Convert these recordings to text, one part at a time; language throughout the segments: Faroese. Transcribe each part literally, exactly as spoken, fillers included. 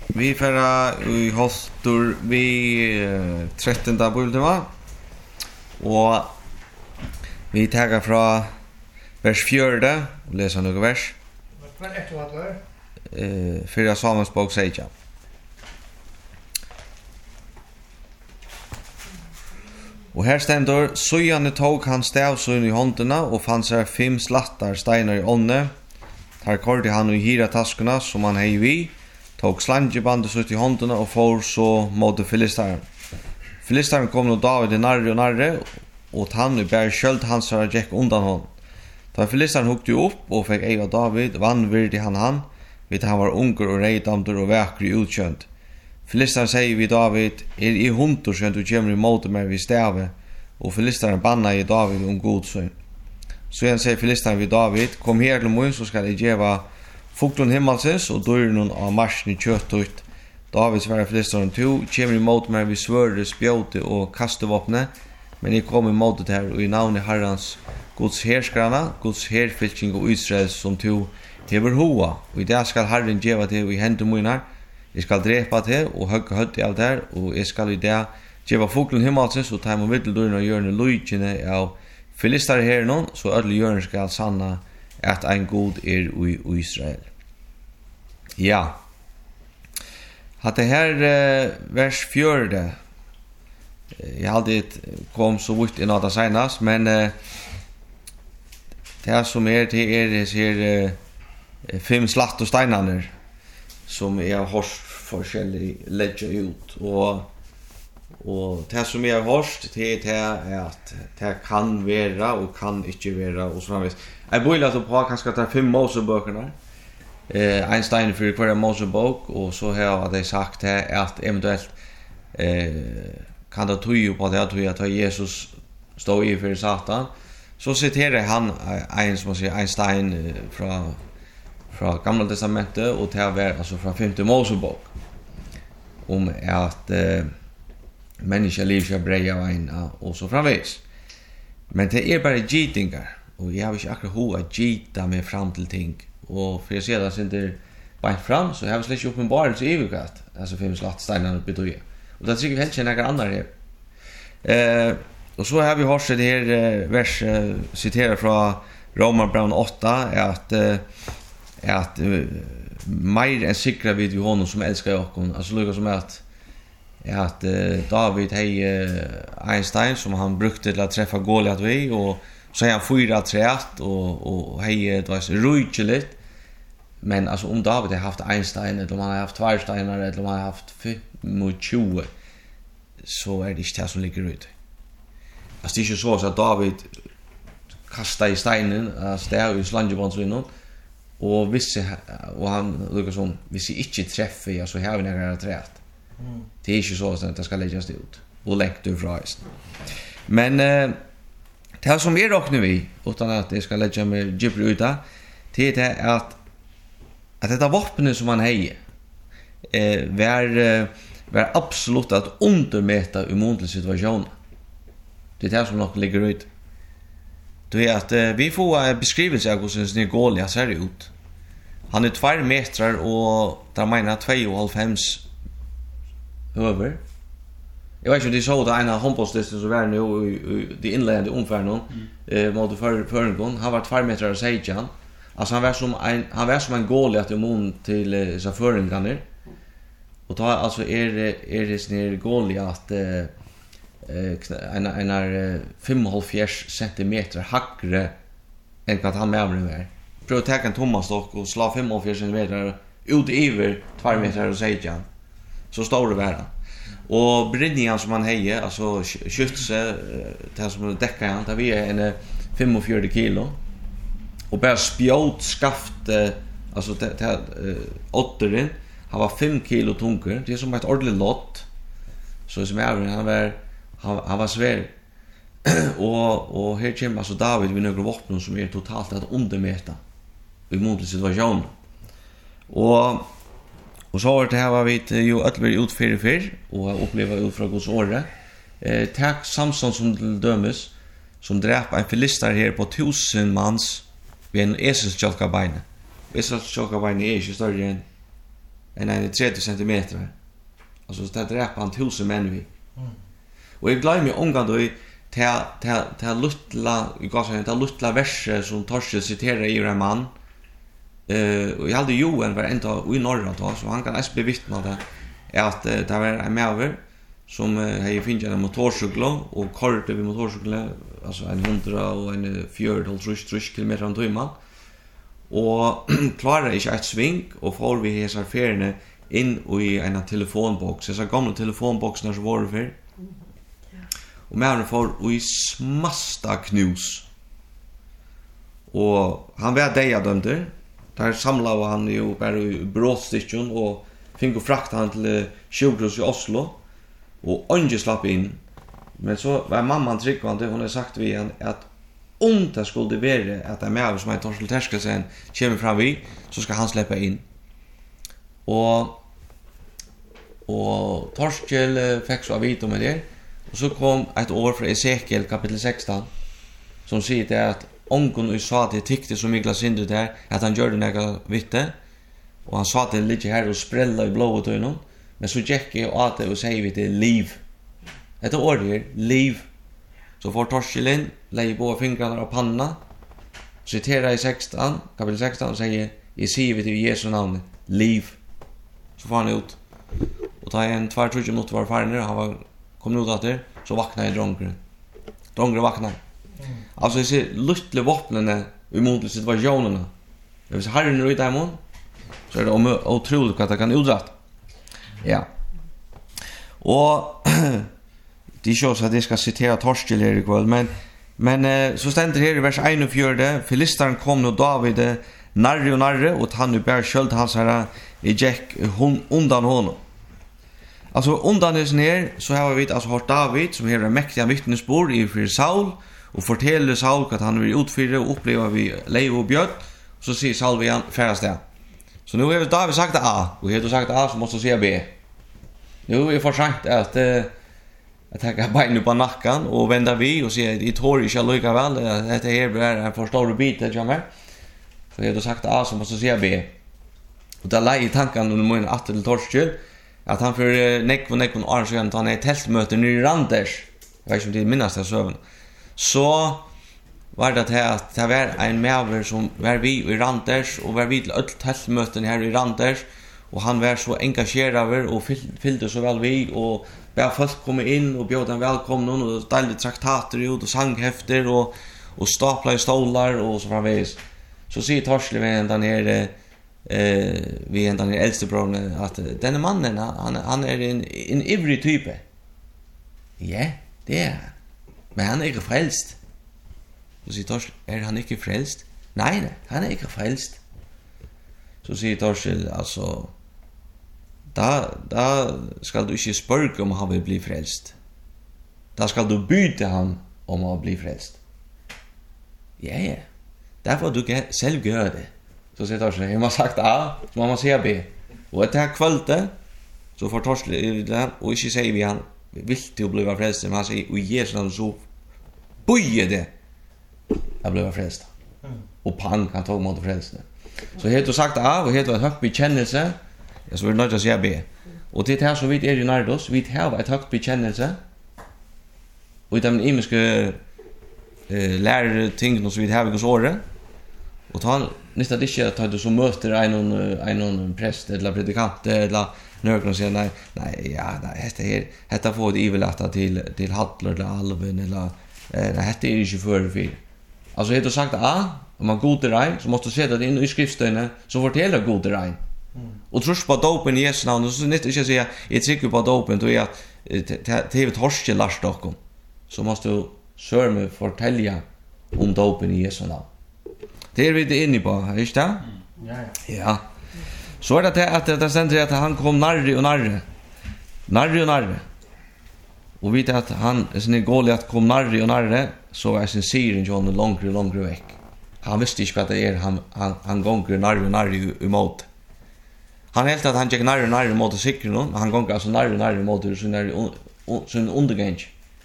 Vi färra i Holstor vi trettonde bultema. Och vi tagar från vers fjärde och läser några vers. Vad är det vad var? Eh för Samuels bok säger jag. Och här ständer Sojane tog han stavsyn i hånderna och fann sig fem slattar steinar i ånne. Här kordi han i hira taskorna som han hei vi, tog slangebandet ut i hånderna och får så mot filistaren. Filistaren kom nå David i narre og narre, og han i bär skjöld hans har gikk undan hon. Da filistaren hukte upp og fikk eiva David, vanvirdig han han, vid han var unger og reidamdur og vekri utkjönt. Filistaren sier vid David, er i hundur som du kommer i måte med vid stave, og filistaren banna i David om godsyn. Så han sier filistaren vid David, kom her til mun, så skal jeg gjeva fuglen himmelsens og døren av marsjen i kjøttut. David svarer filistaren, to kommer i måte med vid svøre, spjåte og kastevåpne, men jeg kom i måte til her, og i navn i Herrens Guds herskrana, Guds herfylking og Israel som to hever hoa, og i det skal Herren gjeva til i hendet munar. Jeg skal drepa til og høgge høtti av der, og jeg skal i det gjeva fuglen himmelsens og ta imot middeldøren og gjørne lujkene av filistar her nå, så alle gjørne skal sanna at ein god er i Israel. Ja. Hatt det her uh, vers fjörde, jeg hadde kom så vidt inn av det senast, men uh, det som er til er det her uh, fem slatt og steinane som jeg har hørt forskjellig ledge ut, og og det som jeg har hørt det er at det kan være og kan ikke være og så framvis. Jeg bøyler til på kanskje at det er fem Mosebøkene, eh, en stein for hver Mosebok, og så har jeg sagt det at eventuelt eh, kan det tøye på det at at Jesus stod i for Satan, så citerer han en som sier en stein fra fra Gamla testamentet og det er altså fra femte Mosebok om at eh, människa liv ska breja vaina och så framvis. Men det är bara gitingar och jag har inte akkurat hoa gita med fram till ting och för jag ser det inte bara fram så har jag släckt uppenbarelse i evigat alltså fem slattsteinar betyder. Och det tycker jag helt några andra här. Eh och så har vi hört det här eh, vers eh, citerar från Romarbrevet åtta att eh, att eh, mer än sikra vid vi honom som älskar oss alltså lukar som att at uh, David hei uh, Einstein som han brukte til å träffa Goliat vi og så har han fyra träet og, og hei det var rujtje litt men altså om David har haft Einstein eller om han har haft Tvarsteiner eller om han har haft tjue så er det ikke det som ligger ut altså det er ikke så at David kastet i steinen altså det er jo slangebåndsvinnen og hvis jeg, og han lukker som hvis jeg ikke treffer ja, så har vi nære träet. Mm. Det är inte så att det ska läggas ut och läggt ur fraisen. Men eh, det som är dock nu vi utan att det ska lägga med gibber ut det är att att detta vapnet som man hejer eh var eh, var absolut att undermäta i månlig situation. Det är det som nog ligger ut. Det är att eh, vi får en beskrivelse av hur sin Goliat ser ut. Han är två meter och där menar två och halvfems över. Jag vet inte det så att en av handbollsdisten så var nu i det inledande omfärden eh mot för förgång han var två meter och sejan. Alltså han var som en han var som en Goliat i mun till så förringarna. Och då alltså är är det snär Goliat eh en en är fem komma fem centimeter hackre än vad han med var. Pröva ta en Thomas-stock och slå fem komma fem centimeter ut över två meter och sejan. Så står det värda. Och brinningen som han hejer, alltså skytse, det som täcker han, det vi är en fyrtiofem kilo. Och bara spjåt skaft, alltså det det åtteren, han var fem kilo tunker, det är som ett ordentligt lott. Så som är han var han, han var svär. och och här kommer alltså David med några vapen som är totalt att undermäta i månlig situation. Och Och så har det här var vi ju öllver ut för för och uppleva ut från Guds ord. Eh tack Samson som till dömes som dräp en filistar här på tusen mans vid en eselsjölka beine. Eselsjölka beine är ju större än än en trettio centimeter. Alltså det dräper han tusen män vi. Mm. Och jag glömmer omgång då ta ta ta luttla i gasen ta luttla verser som Torshäll citerar i en man. Eh och jag hade Johan var ända i norra då så han kan äs bevittna det att det var en mäver som hade finnit en motorcykel och körde vid motorcykeln alltså en hundra och en fjorton kilometer om timmen. Och klarar inte ett sving och får vi hesar färne in i en telefonbox. Så gamla telefonboxen som var för. Och männen får i smasta knus. Och han var deja dömde. Där samlade han ju bara i brådsticken och fick frakta han till sjukhus i Oslo. Och ungen slapp in. Men så var mamman tryggvande, hon har sagt vi han att om det skulle vara att en mäver som heter Torshäll Terkelsen kommer fram vid så ska han släppa in. Och och Torshäll fick så vita med det. Och så kom ett år från Esekiel kapitel sexton som säger det att ongon och sa att det tyckte så mycket synd där att han gjorde några vitte och han sa att det ligger här och sprälla i blået och någon men så gick jag och att det och säger vi det liv. Ett år är liv. Så får Torshäll in, lägger på fingrarna och panna. Citerar i sexton, kapitel sexton och säger i säger vi till Jesu namn liv. Så får han ut. Och tar en två tre minuter var färdig han var kom ut där så vaknade drongren. Drongren vaknade. Mm. Alltså det ser lustliga vapnen i mot situationerna. Det vill harren nu i demon. Så är det om otroligt att det kan uträtta. Ja. Och det shows att det ska citera Torshäll här ikväll men men eh, så ständer här i vers einogfjorton Filistaren kom nu David narre och narre och han nu bär sköld hans här i Jack hon undan honom. Alltså undan det ner så har vi alltså hört David som har en mäktiga vittnesbörd i för Saul och fortäller Saul att han vill utfyra och uppleva vi lev och bjöd så säger Saul igen färdas det. Så nu har David sagt A och har du sagt A så måste du säga B. Nu är det för sagt att eh, att ta beinen på nacken och vända vi och säga i tår i lika väl det här blir en för stor bit det jamar. Så har du sagt A så måste du säga B. Och där lägger tanken under mun att till Torshäll att han för neck och neck och år sedan han är tältmöte i Randers. Jag vet inte om det minnas det så. Så var det här att det var en mäver som var vi i Randers och var vi till öll tältmöten här i Randers och han var så engagerad och fyllde så väl vi och bara folk kom in och bjöd en välkommen och ställde traktater ut och sanghäfter och och staplade stolar och så framvis. Så säger Torshäll med den här eh vi ända den äldste brodern att den mannen han han är en en ivrig type. Ja, det är. Men han är inte frälst. Så säger Torshäll, är han inte frälst? Nej, nej, han är inte frälst. Så säger Torshäll alltså da da ska du inte spörka om han vill bli frälst. Da ska du byta han om han blir frälst. Ja, ja. Därför du kan själv göra det. Så säger Torshäll, jag har sagt A, så må man säga B. Och ett här kvällte, så får Torshäll det, och inte säger vi han, vill du bli frälst, men han säger, och Jesu namn så böjer det, jag blir frälst. Mm. Och pang, han tog mot frälst. Så helt du sagt A, och helt var ett högt bekännelse, så vill du nöjt säga B. Och till det här så vidt er i Nardos, vi har ett högt bekännelse, och i den imiske eh, lärare ting som vi har hos året, och ta nästan det inte att du så möter en en en präst eller predikant eller någon säger nej nej ja nej det här detta får det ivelata till till Hattler eller Alven eller eh det heter ju inte för för. Alltså det har sagt A om man god rein så måste du se det in i skriftstöne så fortäller god rein. Mm. Och trus på dopen i Jesu namn så inte inte säga jag tycker på dopen då är att det är Torshäll lars dock. Så måste du sörme fortälja om dopen i Jesu namn. Det är vi det inne på, inte det? Ja, ja. Ja. Så är det att det ständer att han kom narre och narre. Narre och narre. Och vet att han sin Goliat kom narre och narre så var sin siren John långre långre väck. Han visste inte vad det är han han han gånger narre och narre emot. Han helt att han gick narre och narre mot sikren och han gånger alltså narre och narre mot sin sin undergång.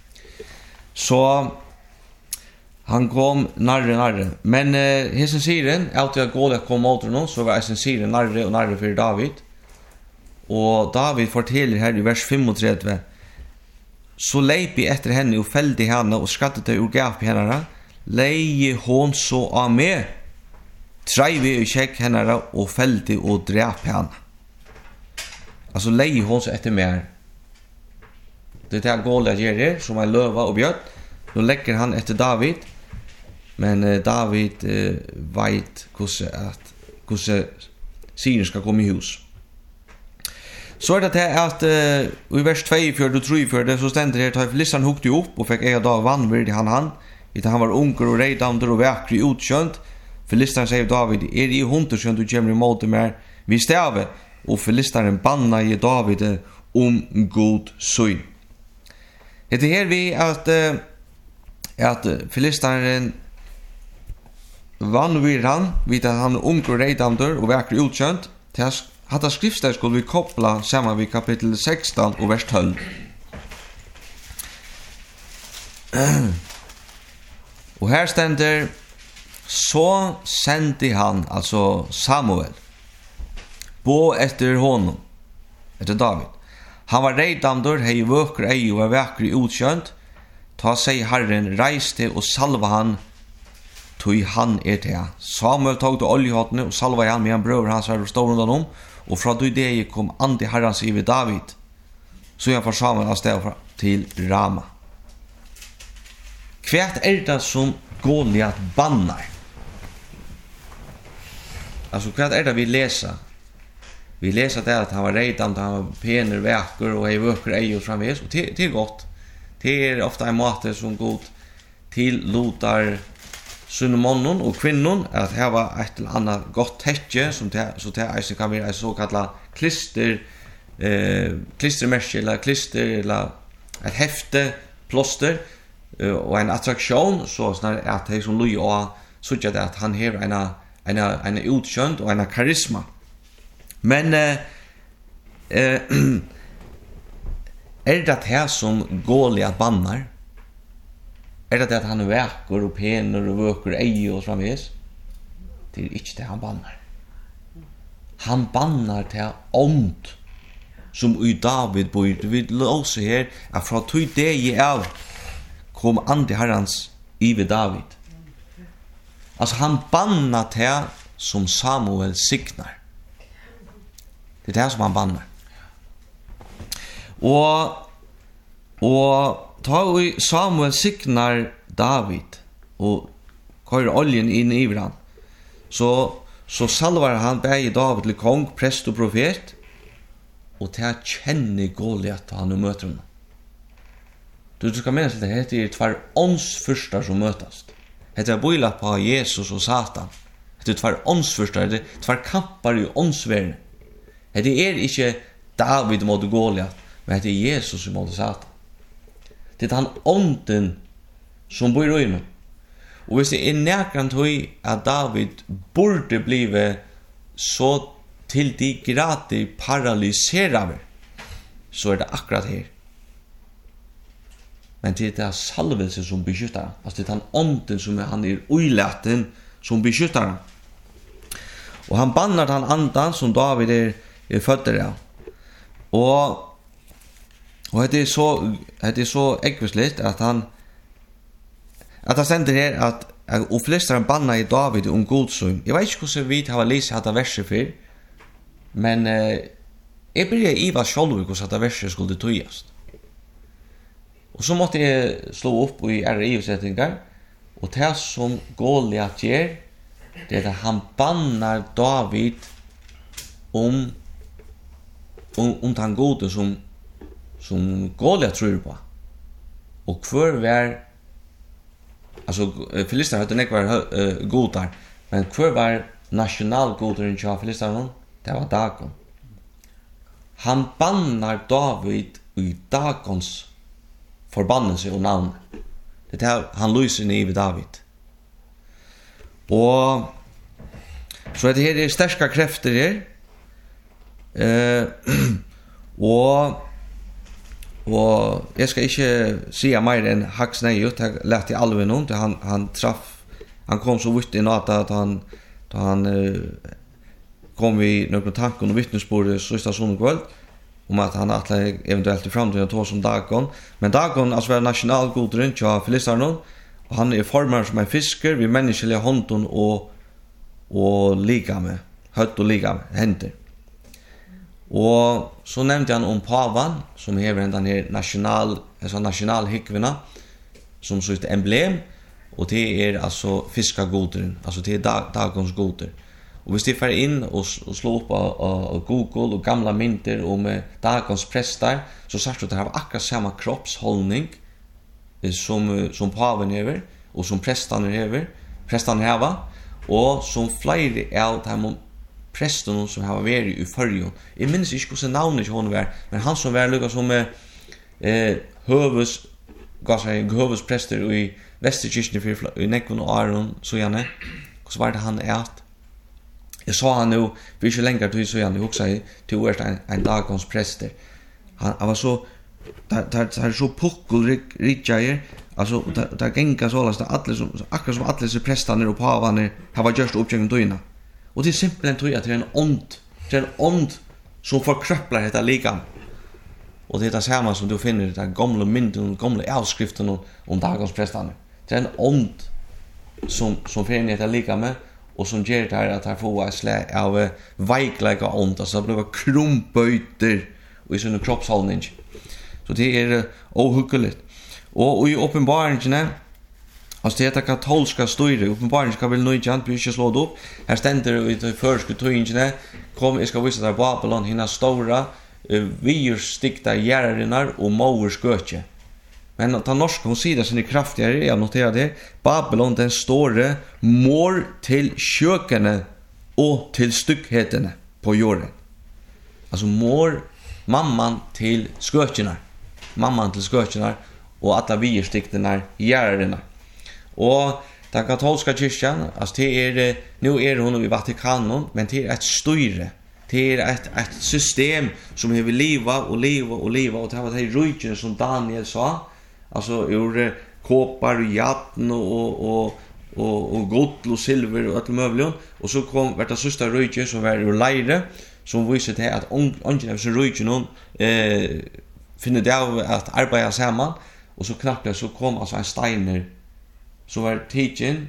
Så han kom narre narre. Men eh, hesen siren, alltid att Goliat kom mot honom, så var hesen siren narre och narre för David. Og David forteller her i vers trettiofem, så leip I etter henne og fellde henne og skattet det ur gap henne, leie hon så av meg, treive og kjekk henne og fellde og drep henne. Altså leie hon så etter meg. Det er det Goliat gjør her, som er løva og bjøtt. Nå legger han etter David, men uh, David uh, vet hvordan hvordan Syren skal komme i hus. Så er det til at uh, i vers tjuefire og tjuefire så stender det her, Filisteren hukte opp og fikk ega da vannvird i han han, etter han var unger og reidander og vekri utkjønt. Filisteren sier David, er I hunderskjønt du kommer imot meg, vi stave, og Filisteren banna I David om god syn. Det er her vi at, uh, at Filisteren vannvird han, vid at han er unger og reidander og vekri utkjønt, til hatta skriftsted skulle vi koppla sammen vid kapittel sexton og vers tolv. Og her stender, så sendte han, altså Samuel, på etter honom, etter David. Han var reidander, hei vøker ei og var vekker i utkjønt, ta seg Herren, reiste og salva han, tog han er til. Samuel tog til oljehottene og salva han med han brøver hans her og stod rundt om, og fra det kom andi Herrens i ved David, så han får Samuel av sted til Rama. Kvært er det som Goliat bannar? Altså, kvært er det vi leser? Vi leser det at han var reidant, han var pener, veker, og hei vøker ei og framvis, og det er godt. Det er ofta en måte som god til lotar sunnemonnen og kvinnen, at her var et eller annet godt tekke, som til, så til eisen kan være en såkallet klister, eh, klistermerke, eller klister, eller et hefte, plåster, eh, og en attraksjon, så snar at det som Louis og så det at han har en, en, en utkjønt og en karisma. Men eh, eh, er det her som Goliat bannar? Er det at han er vekker og pener og vøker ei og framvis? Det er ikke det han bannar. Han bannar til ånd som i David bor. Vi låser her at fra tog det av kom andi Herrens i ved David. Altså han bannar til som Samuel signar. Det er det som han bannar. Og og ta vi Samuel signar David og kører oljen inn i han. Så så salvar han bæg David til kong, prest og profet, og til å kjenne Goliat han og møter honom. Du skal minnes at det er tver åndsfyrster som møtast. Det er bøyla på Jesus og Satan. Det er tver åndsfyrster, det er tver kampar i åndsverdene. Det er ikke David mot Goliat, men det er Jesus mot Satan. Det er han ånden som bor i meg. Og hvis det er nærkant høy at David burde blive så til de grader paralyserade, så er det akkurat her. Men det er salvelse som beskytter han. Altså det er han ånden som er, han er uilaten som beskytter han. Og han bannar han andan som David er, er født av. Og Og det er så, det er så ekvisligt at han, at han sender her at, at og flesteren banna i David om godsøgn. Jeg vet ikke hvordan vi har lyst dette verset før, men eh, jeg blir i hva selv hvordan dette verset skulle tøyast. Og så måtte jeg slå opp i R I-settingar, og det som Goliat gjør, det er at han bannar David om, om, om den gode som som Goliat tror på. Og hver var, altså Filisteren hadde ikke vært uh, god der, men hver var nationalgoderen til Filisteren? Det var Dagon. Han bannar David i Dagons forbannelse og navn. Det er han lyser ned i David. Og så er det her sterske krefter her. Uh, og Og jeg skal ikke si mer enn haks nei ut, jeg lette i alve noen, han, han traff, han kom så vidt i natt at han, da han uh, kom vi några tankar och vittnesbörd sista söndag om att han att eventuellt i framtiden ta som Dagon, men Dagon alltså var nationalgodren till Filistarnon och han är formad som en fisker vid mänskliga handen och och ligame, hött och ligame, händer. Och så nämnde han om pavan som hever den här national, alltså nationalhikvina som så ett emblem och det är alltså fiskagodren, alltså det är dag, Dagons goder. Och hvis de får in och, och slå upp av Google och gamla mynter om Dagons prästar så ser du att det har akkurat samma kroppshållning som, som paven hever och som prästarna hever, prästarna heva och som flera av de prästen som har varit i förrjon. Jag minns inte hur navnet hon var, men han som var lyckas som eh, hövus, gav sig hövudspräster i Västerkyrkan i Nekon och Aron, så gärna. Och så var det han ät. Jag sa han nu, vi är inte längre till så gärna, också till året en, en Dagons präster. Han, han var så, där, där, där är så puckelrikare, alltså där, där gänga så alla, alla som, akkurat som alla som prästarna och pavarna har varit just uppgången dögna. Och det är simpelt tror jag att det är en ond, det är en ond som förkropplar detta likam. Och det är det samma som du finner i den gamla mynden, gamla avskriften om, om Dagons prästarna. Det är en ond som, som finner detta likam och som ger det här att han får ett slag av veikliga ond, alltså det blir krumböjter i sin kroppshållning. Så det är ohyggligt. Och, och i uppenbarelsen alltså det heter katolska styre, uppenbarelsen kan väl nog inte inte slå det upp. Här ständer i det första tydningen kom jag ska visa där Babylon hinna stora uh, virstikta järrinar och mowers götje. Men att norska hon säger sin kraftigare, jag noterar det. Babylon den store mor till kökene och till styckheterna på jorden. Alltså mor mamman till skötjena. Mamman till skötjena och alla virstikterna järrinar. Och den katolska kyrkan, alltså det är, nu är hon i Vatikanen, men det är ett styre. Det är ett, ett system som har liva och liva och liva, och det var det rujken som Daniel sa, alltså ur koppar och jatten och, och, och, och guld och silver och allt möjligt. Och så kom det sista rujken som var ur leire, som visade till att ången av sin rujken eh, finner det av att arbeta samman, och så knappt så kom alltså en steiner så var tidjen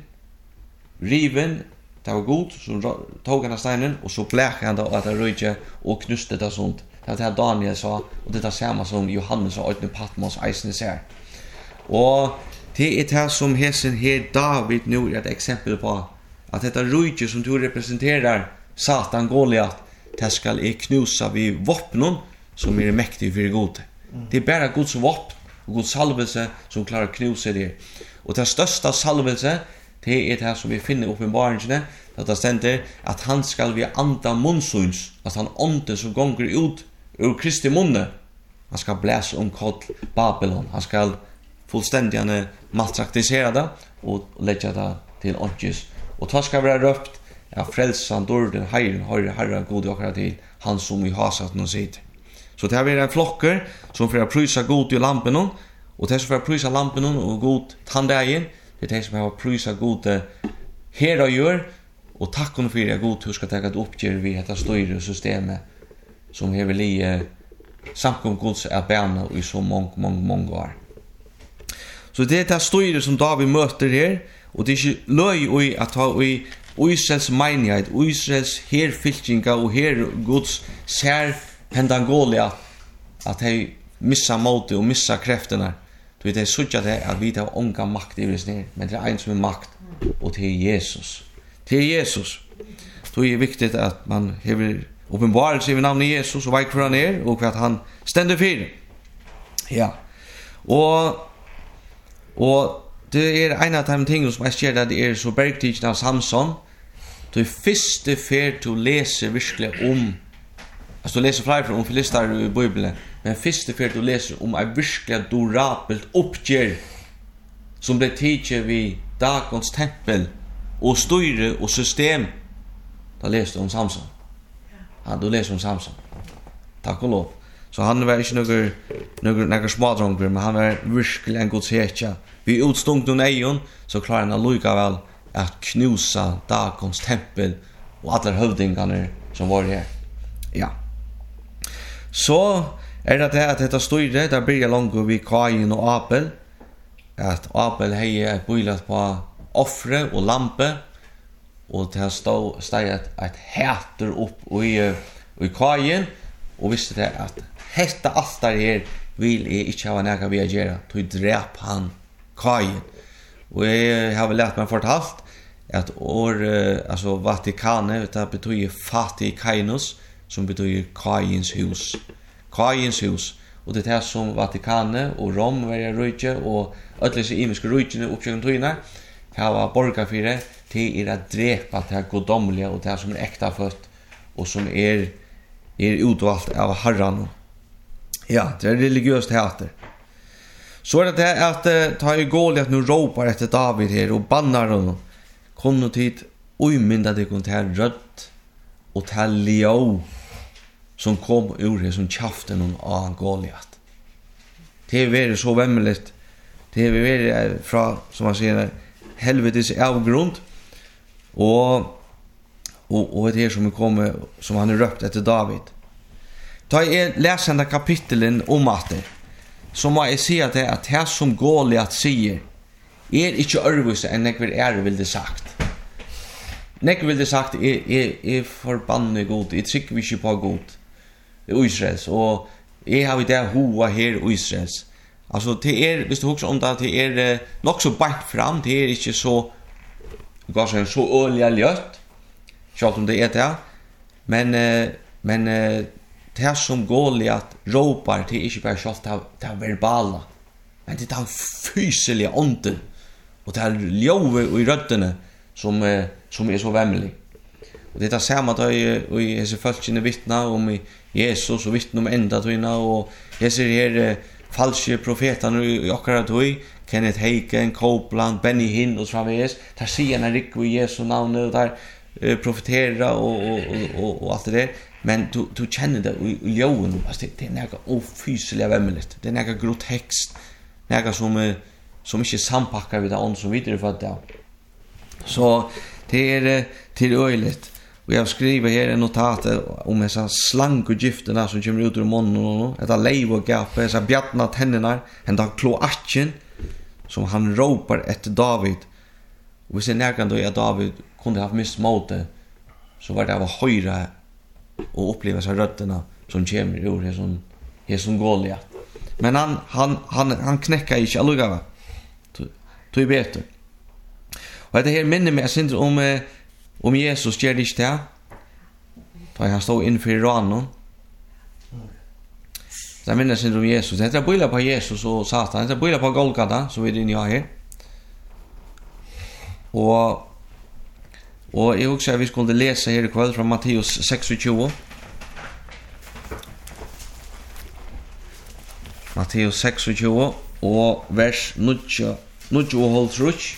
riven, det var god, så tog han av steinen, och så bläkade han då att det röjde och knuste det sånt. Det var det här Daniel sa, och det är samma som Johannes sa, utan Patmos eisen ser. Och det är det som hesen här David nu är ett exempel på, att detta röjde som du representerar, Satan Goliat, det ska är knusa vid vapnen som är mäktig för god. Det är bara Guds vapen och Guds salvelse som klarar att knusa det. Och den största salvelse, det är det här som vi finner i uppenbarelsen, att det ständer att han skall vi anda munsuns, att han ånde som gånger ut ur Kristi munne. Han ska bläsa omkall Babylon, han ska fullständigt matraktisera det och lägga det till ångest. Och då ska vara röpt, ja, frälsan, dörden, herren, herre, herre, god och till han som vi har satt någon sitt. Så det här är en flocker som får pröjsa god i lampen, och det som får pröjsa lampen och god tandägen, det är det som har pröjsa god her och gör, och tack och för att god hur ska ta ett uppgör vid detta större systemet som har väl i samkom gods är bärna i så många, många, många år. Så det är det större som David möter här, och det är inte löj i att ha i Israels menighet, Israels herfylkinga och her gods sär hendan Goliat att de missa modet och missa krafterna. Du vet, det är så att vi har ånga makt i oss ner, men det är en som är makt, och det är Jesus. Det är Jesus. Då är det viktigt att man har uppenbarelse i namnet Jesus och vet hur han är och vad han ständer för. Ja. Och, och det är en av de ting som jag ser att det är så bergtidsen av Samson. Det är första för att läsa verkligen om, alltså du läser flera om filistar i Bibeln, men första för att du läser om ett verkligen durabelt uppgör som blev tidsen vid Dagons tempel och styre och system. Då läste om Samson. Ja, du läser om Samson. Tack och lov. Så han var inte några, några, några smådrångor, men han var verkligen en Guds hetja. Vid utstångt och nejon så klarar han lika väl att knusa Dagons tempel och alla hövdingarna som var här. Ja. Så är det det att detta styre, där börjar långt vid Kain och Abel. Att Abel hej ett boilat på offre och lampe. Och det stod steget ett häter upp i, i Kain. Och visste det att hetta allt där här vill jag inte ha näka vi att göra. Tog dräp han Kain. Och jag har väl lärt mig fortalt att år, alltså Vatikanet, det betyder fattig Kainus, som betyder Kains hus. Kains hus. Och det är som Vatikanet och Rom var rujtje och ödlese imiske rujtjene uppsjöken tøynar har borga för det till är att drepa det godomliga och det som är äkta fött och som är är utvalt av Herren. Ja, det är religiöst teater. Så är det det att ta i Goliat nu ropar efter David här och bannar honom. Kom tid omynda det kon till rött och till leo som kom ur det som kjaften av Goliat. Det är väldigt så vämmeligt. Det är väldigt från, som man säger, helvetes avgrund. Och, och, och det är som kommer, som han har röpt efter David. Ta i läsande kapitlen om att det, så må jeg si at det at det som Goliat sier er ikke ørvise enn jeg vil ære vil det sagt. Jeg vil det sagt er, er, er forbannet god, jeg trykker ikke på god i Israels, og jeg har det hoa her i Israels. Altså, det er, hvis du husker om det, det er nok så bært fram, det er ikke så, så, så ølige ljøtt, selv om det er det, men, men det som Goliat ropar till inte bara självt det verbala, men det är fysiska ånden och det är ljove och i rötterna som, som är så vämlig. Och det är samma då i hese falskene vittna om Jesus och vittna om enda tøyna och hese här falske profeterna i akkurat tøy, Kenneth Heiken, Copeland, Benny Hinn och så framvis. Där säger han rik i Jesu namn och där profetera och, och, och, och allt det där. Men du, du känner det i, i ljøen, alltså det, det är något ofyselig vämmeligt. Det är något grotext, något som, som inte sampackar vid det ånd som vidare för det. Så det är till öjligt. Och jag skriver här en notat om dessa slankogifterna som kommer ut ur munnen. Detta leiv och gap, dessa bjattna tänderna, hända kloakken som han ropar efter David. Och hvis det är då att David kunde ha mist motet, så var det av höjra och uppleva sig rötterna som kommer ur det som är som Goliat. Men han han han han knäcker inte alluga. Tog bättre. Och det här minner mig synd om om Jesus gör det inte. Då han stod inför ranen. Det minner synd om Jesus. Det är billa på Jesus och Satan. Det är billa på Golgata så vi det ni har här. Och Och jag också vi skulle läsa här ikväll från Matteus tjugoseks. Matteus tjugoseks och vers nio nio och halvtrus.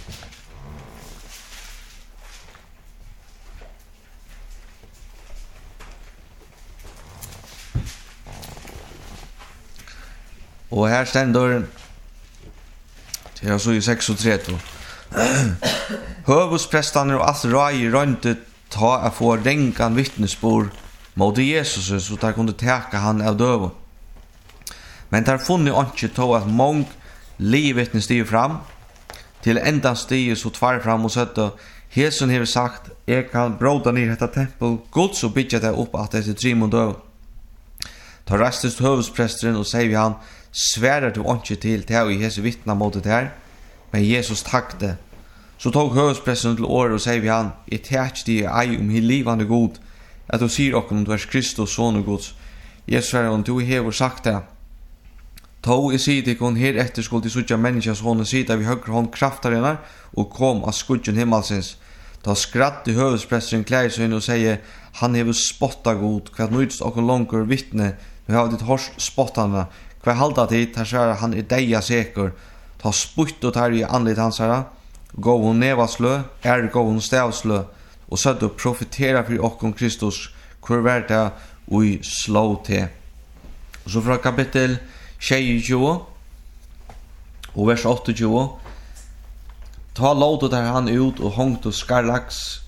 Och här ständer det är så i tretton. Hövudsprästarna och allt rai rönte ta att få renkan vittnesbord mot Jesus så där kunde täcka han av döv. Men där funne inte ta att mång livvittnen stiger fram till ända stiger så tvär fram och sätta Jesus har sagt jag kan bråda ner detta tempel Gud så bygga det upp att det är tre mot döv. Ta restes hövudsprästaren och säger han svärar du inte till det här i Jesu vittna mot det här. Men Jesus tackte. Så tog hövudsprästen till år och säger vi han ett täckt dig ej om hel livande god att du säger och om du är Kristus son och Guds. Jesus säger om du har sagt det. Tog i sig till hon här efter skulle till sucha människas hon sida vi högre hon kraftarna och kom av skudgen himmelsens. Då skrattade hövudsprästen klär sig och säger han har spottat god kvart nöjts och långt vittne vi har ditt hors spottande kvar halta dit här säger han är deja säker ta sputt och tar i anlit hans herra gå hon nevaslö är gå hon stävslö och så att profetera för och om Kristus hur värda och slå till. Och så från kapitel tjugo och vers åttio ta låt där han ut och hångt och skarlax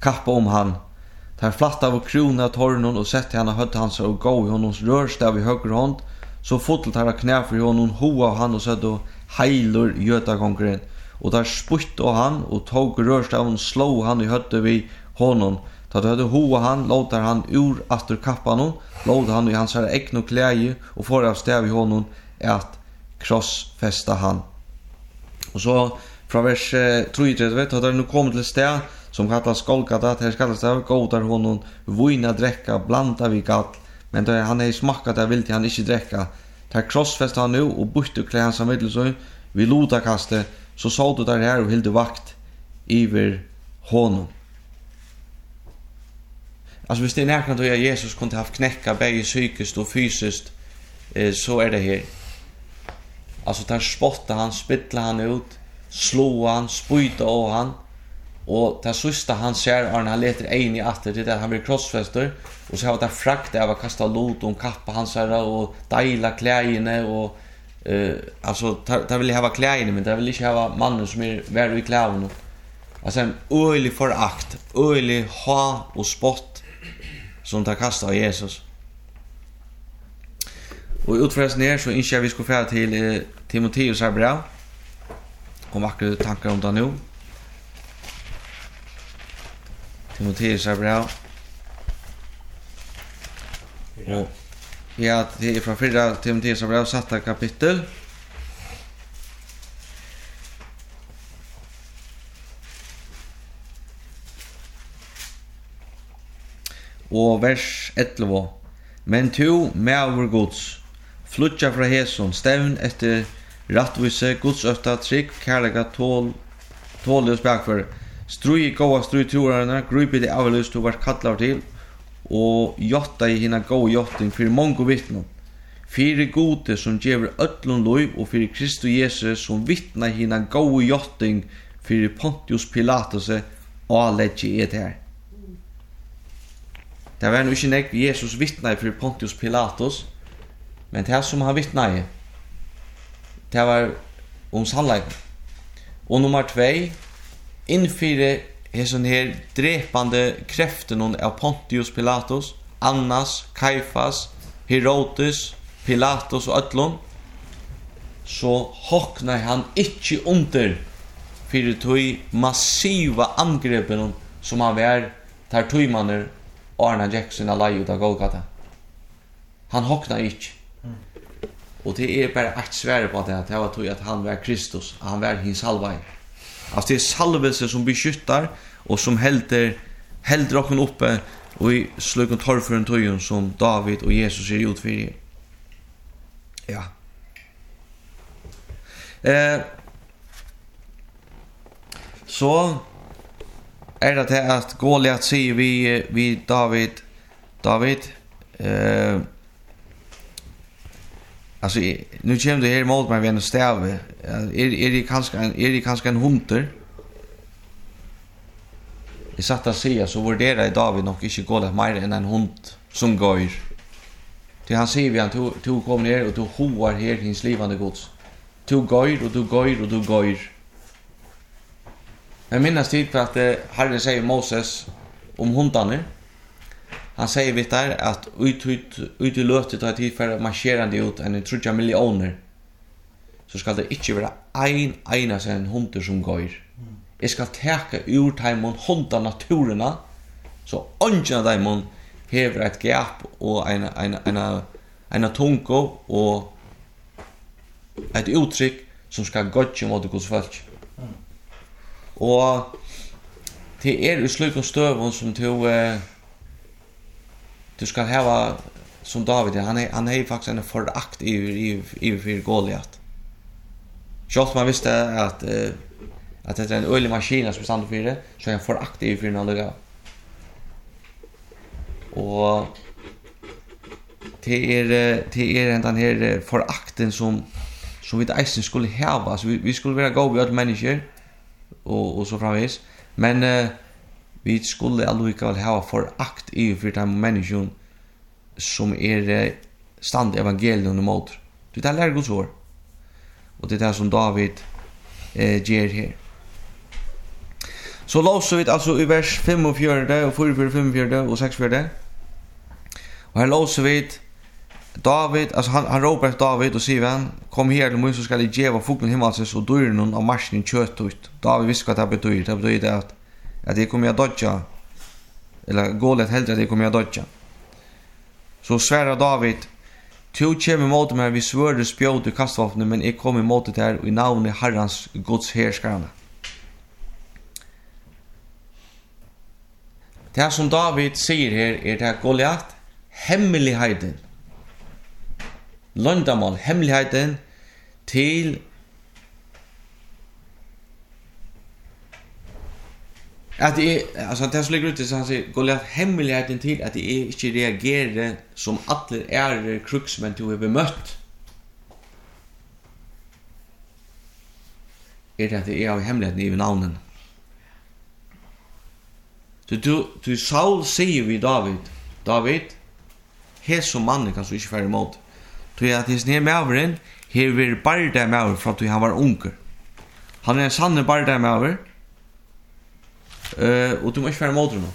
kappa om han. Tar flatt av krona tornon och sett henne hödd hans och gå i honons rörstav i höger hånd. Så fotlet har knä för honom hoa av han och sett och heilur göta konkurrent. Och där sputt och han och tog rörstaven slå han i hödde vid honom. Ta det hade hoa han, låter han ur efter kappan hon, låter han i hans här ägn och kläge och får av stäv i honom att krossfästa han. Och så från vers tre vet har det nu kommit till stäv som kallas Golgata, det kallas det godar honom vina dräcka blanda vid gall, men då han är smakkat där vill han inte dräcka. Tar krossfästa han nu och bytte klä hans middelsön vid lodakaste, så såg du där här och hilde vakt iver honom. Alltså hvis det är närkant att Jesus kunde haft knäcka bägge psykiskt och fysiskt, eh, så är det här. Alltså där spotta han, spittla han ut, slå han, spyta av han, och där sista han ser när han letar en i atter till det han blir krossfäster, och så har det frakt av att kasta lot om kappa hans herra och dejla kläderna och eh, alltså där vill jag ha kläderna, men där vill jag ha mannen som är värd i kläderna. Alltså en öjlig förakt, öjlig ha och spott som tar kasta av Jesus. Och utförres ner så inskär vi ska färda till eh, Timoteus här brev. Om akkurat tankar om det nu. Timoteus här brev. Och ja, det är från förra Timoteus här brev satta kapitel. Og vers elva. Men to med Guds flutja fra Heson stevn etter rattvise Guds öfta trygg kærlega tål tål og spekfor strui goa strui trorarna grupi det avløst og vært kallar til og jotta i hina goa jotting for mongo vittnon fire gode som gjever ötlun loiv og for Kristus Jesus som vittna hina goa jotting for Pontius Pilatus og alleggi et her. Det var nu ikke nek Jesus vittnade för Pontius Pilatus, men det som han vittnade, det var om sannleiken. Og nummer två, innfyre hesson her drepande kreften av Pontius Pilatus, Annas, Kaifas, Herodes, Pilatus og ötlun, så hokna han ikke under fyrir tøy massiva angrepen som han var tar tøymaner Arna Jackson alai ut av Golgata. Han hokna ikke. Mm. Og det er bare ett svære på det, at det var tog at han var Kristus, han var hins halvvei. Altså det er salvelse som beskyttar, og som helder, helder okken oppe, og i slukken torrføren tøyen som David og Jesus er utfyrir. Ja. Eh, så är det här att Goliat säger vi vi David David eh alltså nu kommer det här mot mig vid en stav är är det kanske en är det kanske en hunter I satt att säga så var det David nog inte Goliat mer än en hund som går till han säger vi han tog tog kom ner och tog hoar här hins livande gods tog går och du går och du går. Jag minns tid för att eh, Herren säger Moses om hundarna. Han säger vet där att ut ut ut i löftet har tid för marscherande ut en tjugo miljoner. Så ska det inte vara en ena sen hundar som går. Jag ska täcka ur timon hundar naturerna så ungen av dem hever ett gap och en en en en tunko och ett uttryck som ska gotcha mot Guds folk. Og det er utslukken støvun som du eh, du skal hava som David, han er, han er faktisk en forakt i, i, i for Goliat. Sjalt man visste at eh, at det er en øylig maskina som stand for det, så er han forakt i for noe. Og det er, det er den her forakten som som vi eisen skulle hava, så vi, vi skulle være gode ved alle mennesker, og og så framvis men uh, vi skulle allikevel ha forakt i for de mennesker som er uh, stand evangelium og mot. Det er lærer Guds ord. Og det er det som David uh, gjør her. Så låser vi alltså i vers fem och fjärde och fyra, fem, fjärde och sex, fjärde. Och här låser vi David, alltså han, han ropar efter David och säger han, kom här till mig så ska jag geva fuglen himmelses och dörren av marschen kött ut. David visste vad det betyder. Det betyder att, att det kommer jag dodja, eller gålet hellre att det kommer jag dodja. Så svärar David, tu kommer mot mig vid svörde spjåd och kastvapnet, men jag kommer mot det här i navn i Herrans Guds härskarna. Det som David säger här är det Goliat, hemmeligheten. Londamal, hemmeligheten till att det är, alltså det som ligger ute så han säger Goliat hemmeligheten till att det är inte reagerar som alla är kruxmän du har bemött. Är det att det är av hemligheten i namnen. Så du, du Saul säger vi David, David, här som mannen kan så inte färre emot. Så att det är ner med överinn, här vill barda med över för att han var unger. Han är en sann barda med över. Uh, och du måste färre emot honom.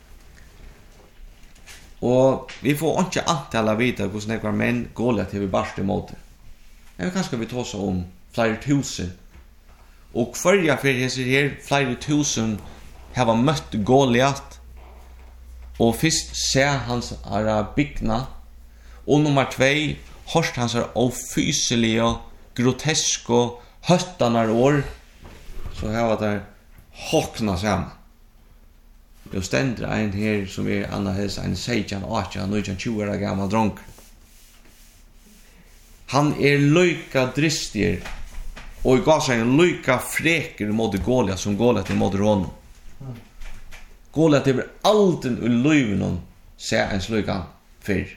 Och vi får inte antala vita hur snäckar män går till vi barst emot det. Men kanske vi tar så om flera tusen. Och förra för jag ser här flera tusen har mött Goliat. Och först ser hans ara byggna. Och nummer två, hörst hans är ofyseliga, groteska, höttanar år. Så här var det håkna samman. Det ständer en här som är Anna Hälsa, en sexton, arton, nitton, tjugo år gammal dronk. Han är lika dristig och i gav sig en lika fräker mot Goliat som Goliat mot honom. Goliat är alltid ur löven ser en slugan för.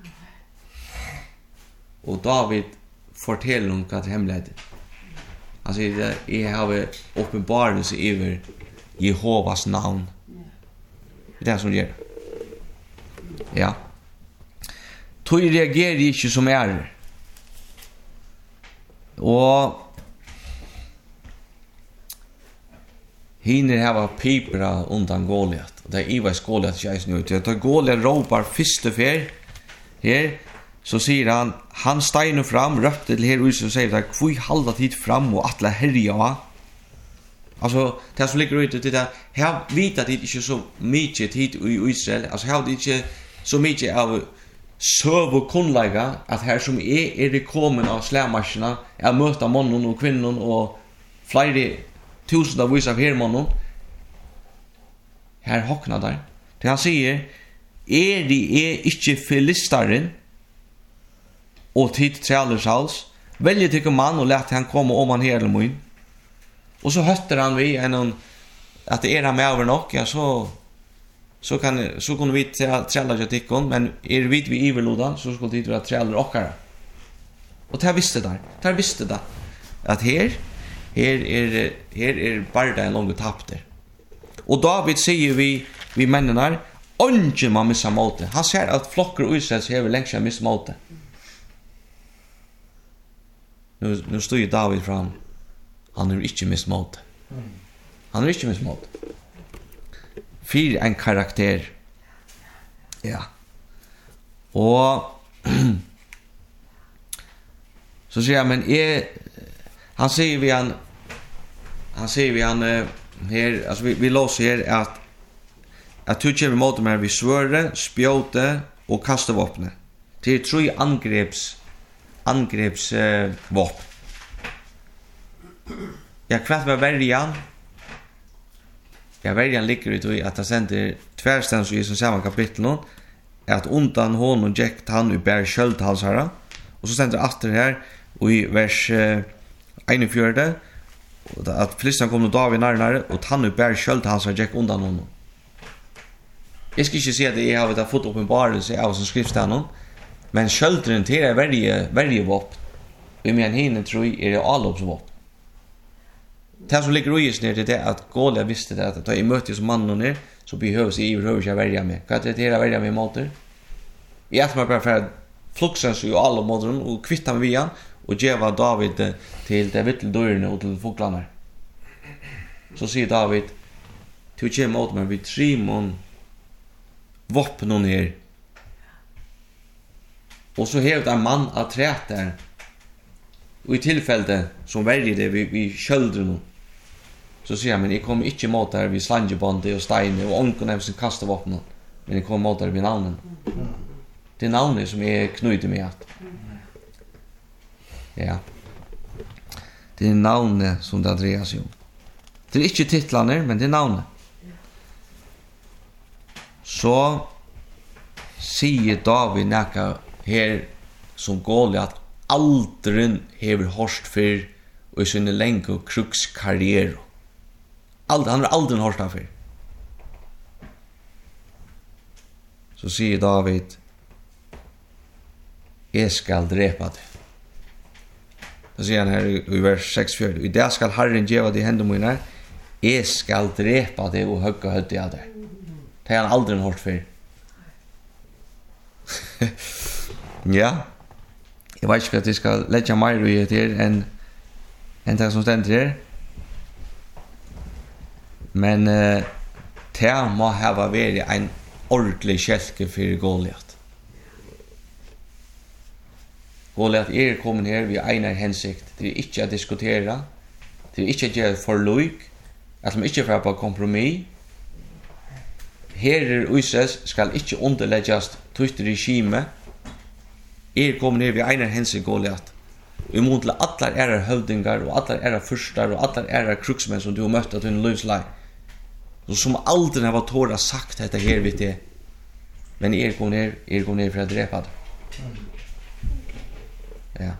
Och David fortäller om vad hemligheten. Han säger att jag har uppenbarelse över Jehovas namn. Det är det som gör. Ja. Tog reagerar inte som är. Och hinner här var pipra undan Goliat. Det är Ivas Goliat jag nu. Det tar Goliat ropar första för här. Så säger han, han steiner fram, röpte till her och säger att kvui halda tid fram och atla herja. Alltså, det som ligger ute till det, här vet att det inte så mycket tid i Israel, alltså här det inte så mycket av söv och kunnlägga, att här som är, är det kommen av slämarscherna, är möta mannen och kvinnan och flera tusende vis av hermannen. Här hocknar där. Det han säger, är det är inte filistaren, och tid trälers hals, väljer till en man och lät han komma om han hela mun. Och så hötter han vi en att det är han med över nog, ja så så kan så kunde vi trälla jag tickon, men är vid vi iverlodan så skulle det vara träller och kara. Och det här visste där. Det här visste där att här här är här är bara en lång tapp där. Och David säger vi vi männen onge man missa måte. Han säger att flockar och Israel ser väl längre missa måte. Nu nu står ju David fram. Han är inte missmått. Han är inte missmått. Fyr en karaktär. Ja. Och så säger jag, men är han säger vi han han säger vi han här, alltså vi, vi låser här att att tutje vi mot med vi svörde, spjåte och kasta vapen. Det är tre angreps angreps eh, vapen. Jag kvart med värjan. Jag värjan ligger ut i att han sänder tvärstans i samma kapitel nu. Att undan hon och Jack han i bär sköldhalsara. Och så sänder efter här och i vers eh, einogfjorton att Filistan kom och David närmare och han i bär sköldhalsara Jack undan honom. Jag ska inte säga att jag har fått uppenbarelse av som skriftstenen. Men sköldren till är varje, varje vapen. I min hinne tror jag är det allopsvapen. Det som ligger i ner till det att Goliat visste det att i möte som mannen ner så behövs i behöver jag välja med. Kan det det välja med motor? I att man bara för fluxen så ju alla motorn och kvitta med vian och geva David till det vittel dörren och till fåglarna. Så säger David, Du kommer mot meg vid tre mån våpen her. Og så har det en mann av træt der. Og i tilfellet som verger det vi, vi kjøldre nå. Så sier han, men jeg kommer ikke mot der vid slangebåndet og steiner og ånken av sin kastevåpen. Men jeg kommer mot der vid navnen. Det er navnet som jeg knyter med at. Ja. Det er navnet som det dreier seg om. Det er ikke titlene, men det er navnet. Så sier David nekka her som Goliat alderen hever horst for og i sinne lenge krukskarriere. Ald, han har aldri horst for. Så sier David, jeg skal drepa det. Så sier han her i vers seks fjord, i det skal Herren gjeva det i hendene mine, jeg skal drepa det og høgge hødde av det. Det har han aldri hørt for. Ja, jeg vet ikke at jeg skal legge mer i det her enn enn det som stender her. Men uh, det må ha vært en ordentlig kjelke for Goliat. Goliat er kommet her ved en hensikt. Det er ikke å diskutere. Det er ikke å gjøre for løyk. At man ikke får på kompromiss. Herrer Uises skal ikke underlegges tøyt regime. Er kommet her ved en hensikt Goliat. I mån til alle ære høvdingar og alle ære fyrstar og alle ære kruksmenn som du har møtt av din livslei. Og som aldri har tåra sagt dette her vet jeg. Men er kommet her, er kommet her for å drepa det. Ja.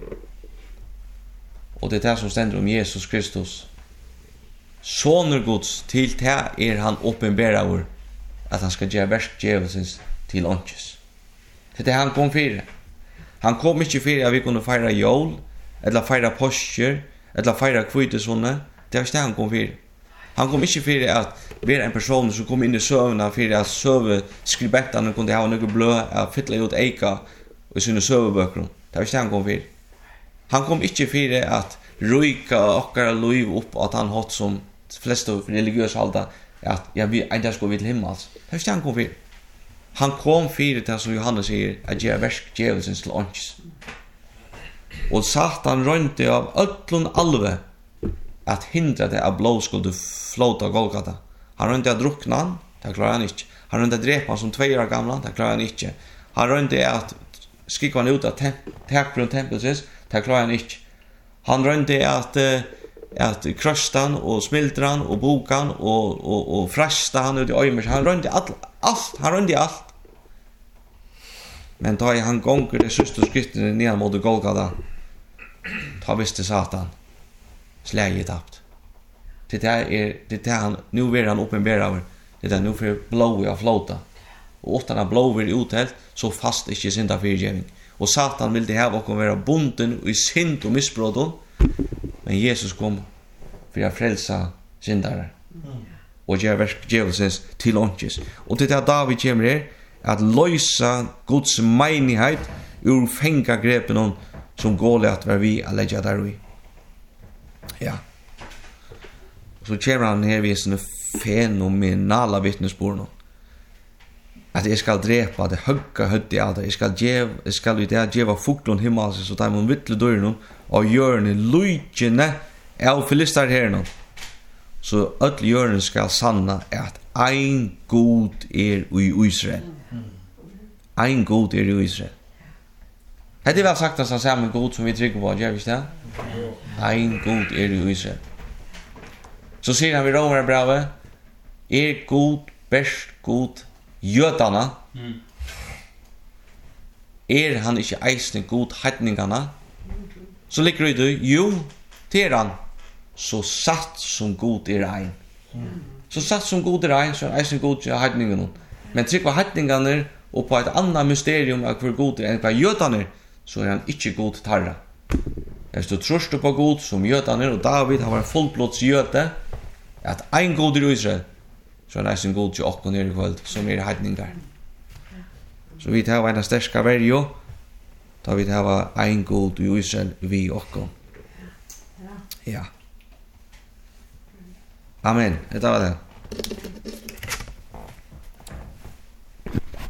Og det er det som stender om Jesus Kristus. Soner Guds, til det er han åpenbærer at han skal gjøre verskjevelsens til åndsjes. Det er det han kom for. Han kom ikke for at vi kunne feire jól, eller feire påsker, eller feire kvitesonne. Det er ikke det han kom for. Han kom ikke for at vi er en person som kom inn i søvnene for at søveskribentene kunne ha noe blød og fytle ut eika i sine søvebøker. Det var ikke det han kom for. Han kom ikke for at ryka okkara liv opp at han hatt som fleste religiøse halda at ja, vi enda skulle vi til himmels. Det var ikke det han kom for. Han kom for det som Johannes sier at gjøre versk djevelsens til ånds. Og Satan rønte av öllun alve at hindra det at blod skulle flåta Golgata. Han rønte at drukna han, det klarer han ikke. Han rønte at drepa han som tvei år gamla, det klarer han ikke. Han rønte at skikva han ut av takbrunn tempelsis, det klarer han ikke. Han rønte at uh, at krøstan og smildran og bokan og, og, og fresta han ut i øymers. Han rønte alt, alt, han rønte alt. Men da han gonger det søste skrittene ned mot Golgata, da visste Satan släget tapt. Det där är det där han nu vill han uppenbara över. Det där nu för blåa av flåta. Och utan att blåa vill uthält så fast inte synda förgivning. Och Satan vill det här och vara bunden i synd och missbrott. Men Jesus kom för att frälsa syndare. Och ge verk djävulsens till ånges. Och det där David kommer här att lösa Guds menighet ur fängagrepen som Goliat var vi att lägga där i. Ja. Så kommer han her ved sine fenomenala vittnesbord. At jeg skal drepa det høgga hødde av det. Jeg skal djev, jeg skal i det djeva fuglun himmelses og de må vittle døren og hjørne lujtjene av filistar her. Så öll hjørne skal sanna at ein god er i Israel. Ein god er i Israel. Hette vel sagt at han samme god som vi trykker på, gjør vi ikke det? Ein god er i Israel. Så sier han vid Romerbrevet, er god, best god, jødana, mm. Er han ikke eisne god heidningana, så ligger det jo, til han, så satt som god er ein. Mm. Så satt som god er ein, så er eisne god til heidningana. Men trykk var heidningana, og på et annet mysterium av hvor god er enn hva jødana, så er han ikke god tarra. Hvis du trøster på god som jødene, og David har vært fullblods jøde, at ein god i Israel, så er det en god til åkken nere i kvöld, som er heidningar. Så vi tar en sterska verjo, da vi tar ein god i Israel vi åkken. Ja. Amen. Det var det.